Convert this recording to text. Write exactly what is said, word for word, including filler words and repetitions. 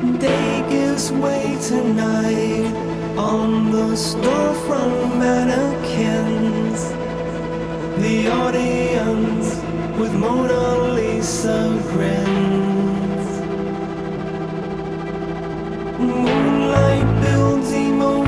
Day gives way tonight on the storefront mannequins. The audience with Mona Lisa grins. Moonlight builds